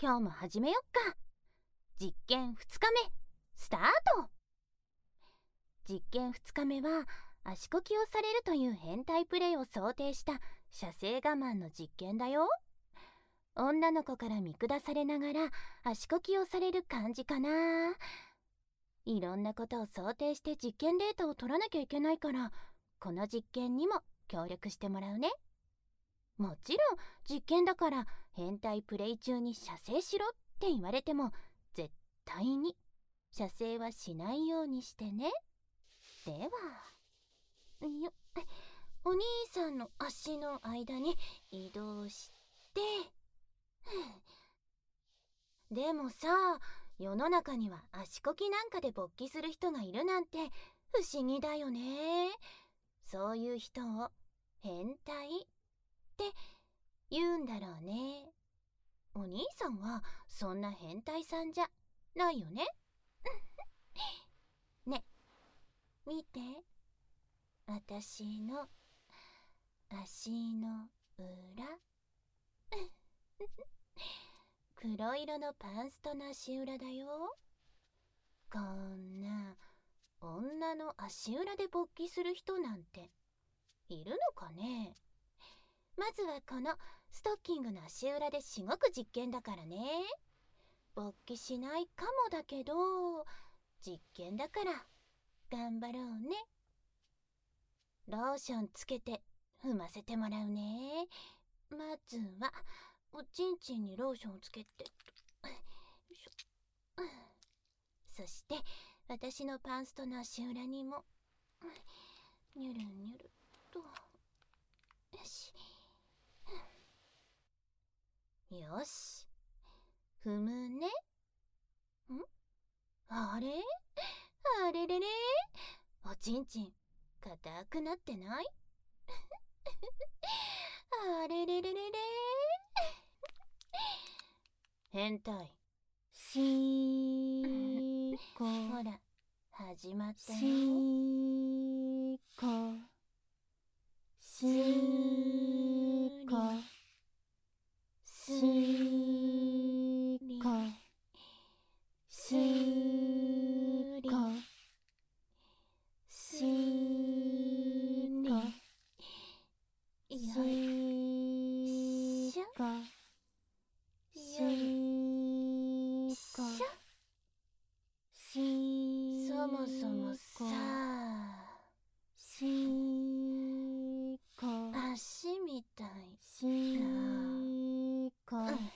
今日も始めよっか。実験2日目スタート。実験2日目は足こきをされるという変態プレイを想定した射精我慢の実験だよ。女の子から見下されながら足こきをされる感じかな。いろんなことを想定して実験データを取らなきゃいけないから、この実験にも協力してもらうね。もちろん実験だから変態プレイ中に射精しろって言われても絶対に射精はしないようにしてね。ではよっ、お兄さんの足の間に移動してでもさ、世の中には足こきなんかで勃起する人がいるなんて不思議だよね。そういう人を変態って言うんだろうね。お兄さんはそんな変態さんじゃないよね。ね、見て、私の足の裏黒色のパンストの足裏だよ。こんな女の足裏で勃起する人なんているのかね。まずはこのストッキングの足裏でしごく実験だからね。勃起しないかもだけど実験だから頑張ろうね。ローションつけて踏ませてもらうね。まずはおちんちんにローションをつけてそして私のパンストの足裏にもニュルニュルと。よしよし、踏むね。あれあれれれ、おちんちん硬くなってないあれれれれれ変態しーこほら始まったよ。 しーこしーこしーこしーこしーこしーこしーこしそもそもさ、 しーこ足みたいしーこ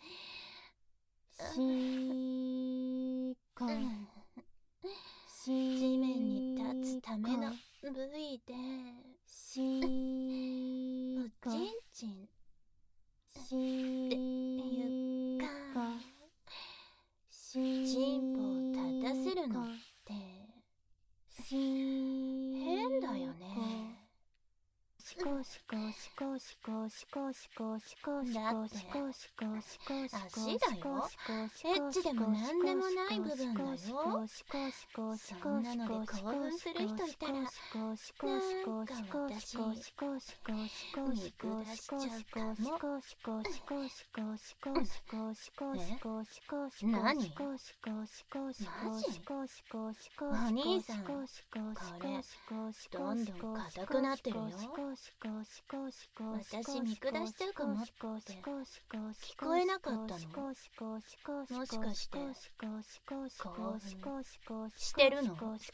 しーこ地面に立つための部位でしーこおちんちんしーこしチンポを立たせるのっこてしー変だよね。 しこしこしこしこしこしこしこしこしこしこしこしこ足だよ。エッチでもなんでもない部分だよ。そんなので興奮する人いたらなんか私見下しちゃうかも。何？マジ？お兄さん、これどんどん硬くなってるよ。私見下しちゃうかもって聞こえなかったの？もしかして興奮してるの？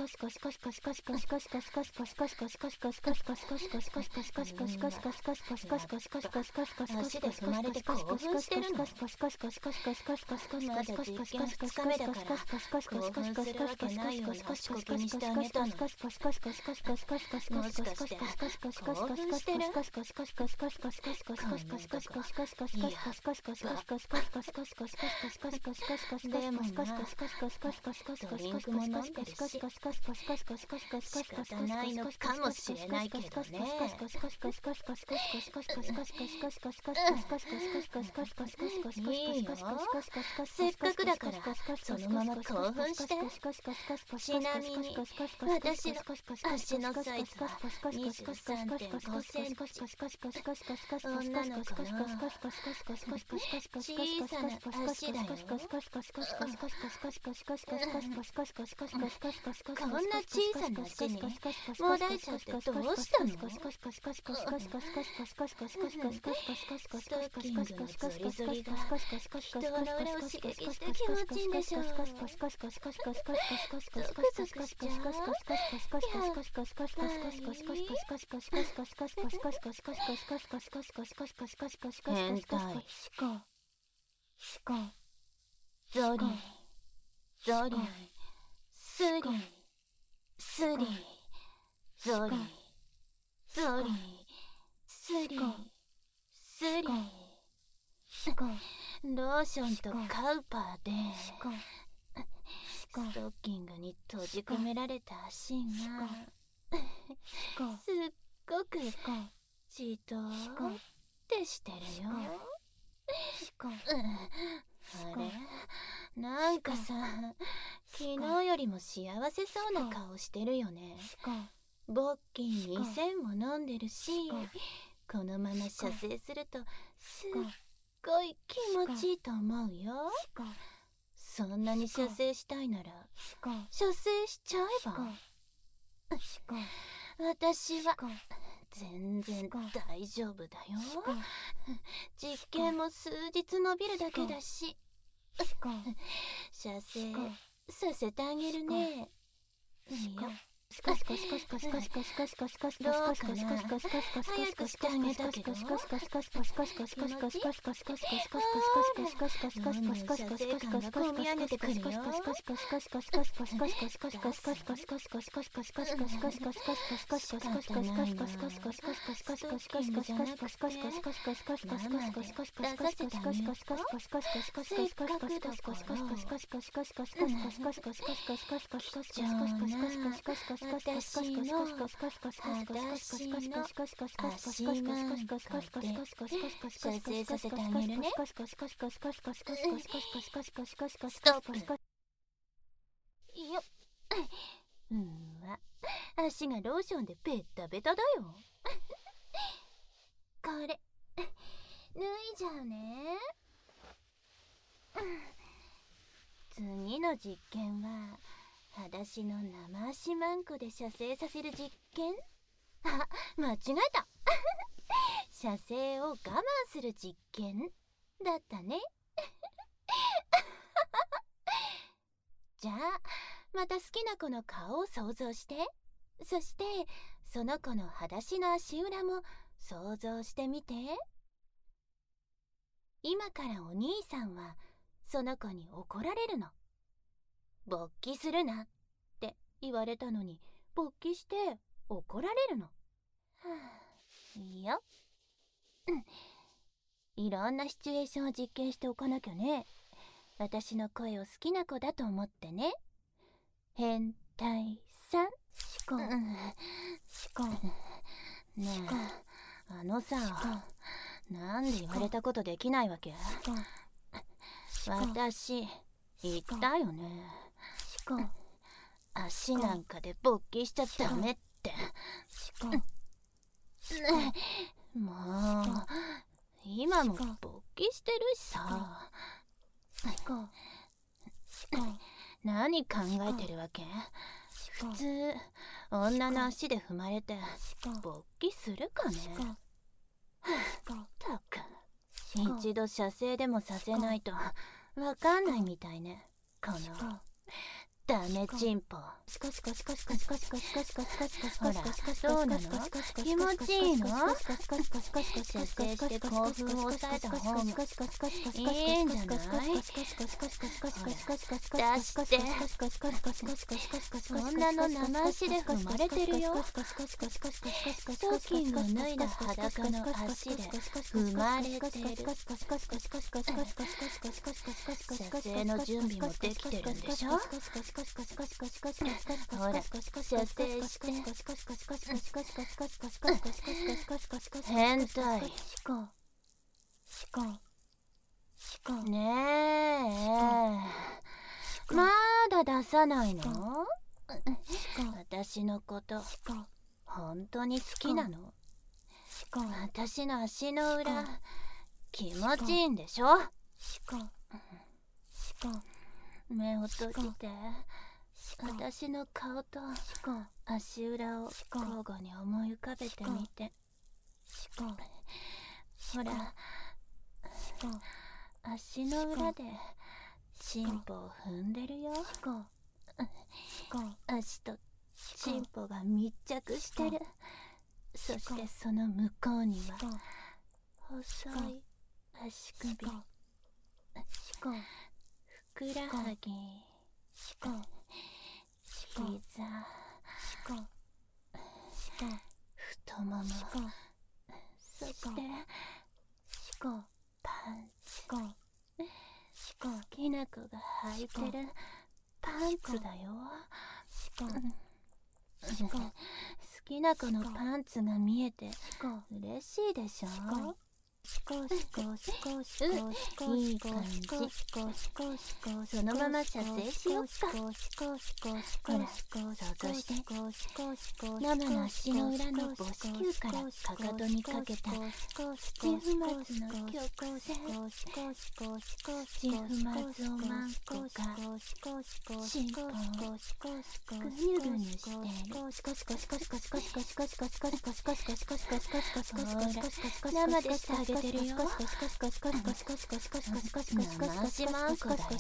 足で踏まれて興奮してるの？まだ実験2日目だから興奮するわけないような足こきにしてあげたの。もしかして興奮してる？でもな、ドリンクも飲んでるし仕方ないのかもしれないけどね。いいよ、せっかくだからそのまま興奮して。ちなみに私の足のサイズは23.5センチ。女の子のローションとカウパーでストッキングに閉じ込められた足がすっごくじとってしてるよ。あれ、なんかさ、昨日よりも幸せそうな顔してるよね。ボッキン2000も飲んでるし、このまま射精するとすっごい気持ちいいと思うよ。そんなに射精したいなら射精しちゃえば。私は全然大丈夫だよ。実験も数日伸びるだけだし、射精させてあげるね。いいよ。どうかな、早くしてあげたけど、気持ちいい。射精感がこみ上げてくるよ。私の裸足マンコで射精させてあげるね。ストップ。よっ。足がローションでベタベタだよ。これ脱いじゃうね。次の実験は裸足の生足マンコで射精させる実験。あ、間違えた。射精を我慢する実験だったね。じゃあまた好きな子の顔を想像して、そしてその子の裸足の足裏も想像してみて。今からお兄さんはその子に怒られるの。勃起するなって言われたのに勃起して怒られるの。いいよ。いろんなシチュエーションを実験しておかなきゃね。私の声を好きな子だと思ってね。変態さん。ねえ、あのさ、なんで言われたことできないわけ？私言ったよね。足なんかで勃起しちゃダメって。もう今も勃起してるしさ。何考えてるわけ？普通女の足で踏まれて勃起するかね。ったく、一度射精でもさせないとわかんないみたいね、このダメチンポ。ほら、どうなの？気持ちいいの？射精して興奮を抑えた方がいいんじゃない？ほら、出して。そんなの生足で踏まれてるよ。ストッキング脱いだ裸の足で踏まれてる。射精の準備もできてるんでしょ？ほら、射精して。変態。ねえ、まだ出さないの？私のこと本当に好きなの？私の足の裏気持ちいいんでしょ。目を閉じて私の顔と足裏を交互に思い浮かべてみて。ほら、足の裏でチンポを踏んでるよ。足とチンポが密着してる。そしてその向こうには細い足首、ふくらはぎ、膝、太もも、そしてパンツ、好きな子が履いてるパンツだよ。好きな子のパンツが見えて嬉しいでしょ。いい感じ。そのまま射精しよっか。ほら、想像して。ママの足の裏の母子球からかかとにかけた土踏まずの曲線。土踏まずをマンコがチンポをぐにゅぐにゅしてる。ほら、生でしてあげてるよ。生足マンコだよ。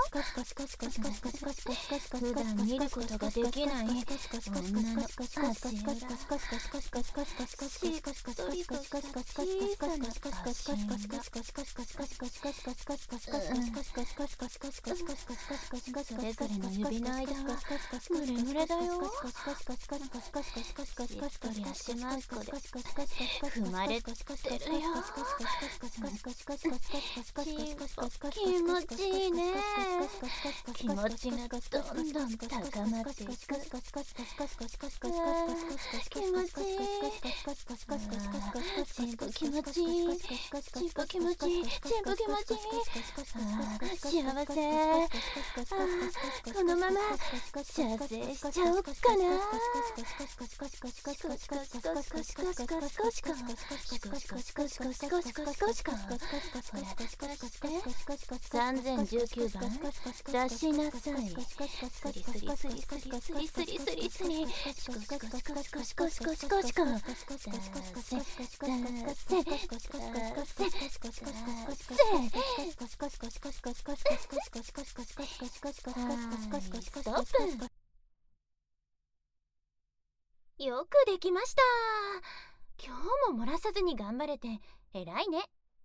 普段見ることができない女の足裏。しっとりとした小さな足裏。それぞれの指の間はムレムレだよ。しっとり足マンコで踏まれてるよ。気持ちいいね。気持ちがどんどん高まっていく。気持ちいい。チンポ気持ちいい。チンポ気持ちいい。チンポ気持ちいい。幸せ。このまま射精しちゃおっかな。3019番出しなさい。スリスリスリスリスリスリスリスリシコシコシコシコシコシコシコシコ出せ出せストップ。よくできました。今日も漏らさずに頑張れて偉いね。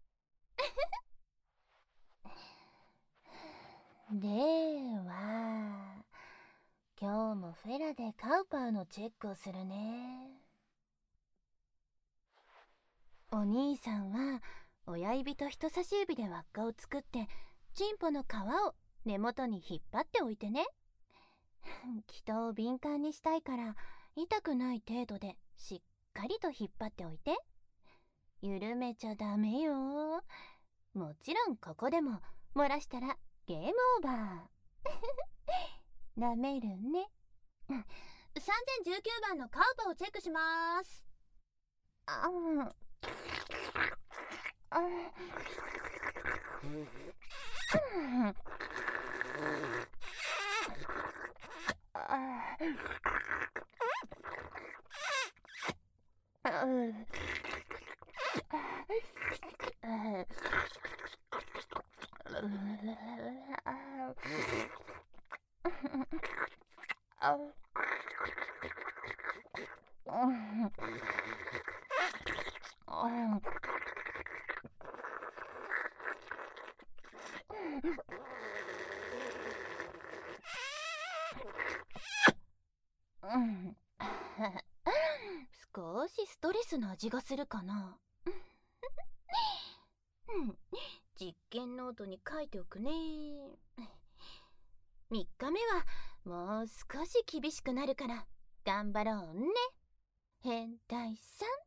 では今日もフェラでカウパーのチェックをするね。お兄さんは親指と人差し指で輪っかを作ってチンポの皮を根元に引っ張っておいてね。人を敏感にしたいから痛くない程度でしっかりと引っ張っておいて。緩めちゃダメよ。もちろんここでも漏らしたらゲームオーバー。舐めるね。3019番のカウパをチェックします。少しストレスの味がするかな。実験ノートに書いておくね。3日目はもう少し厳しくなるから頑張ろうね。変態さん。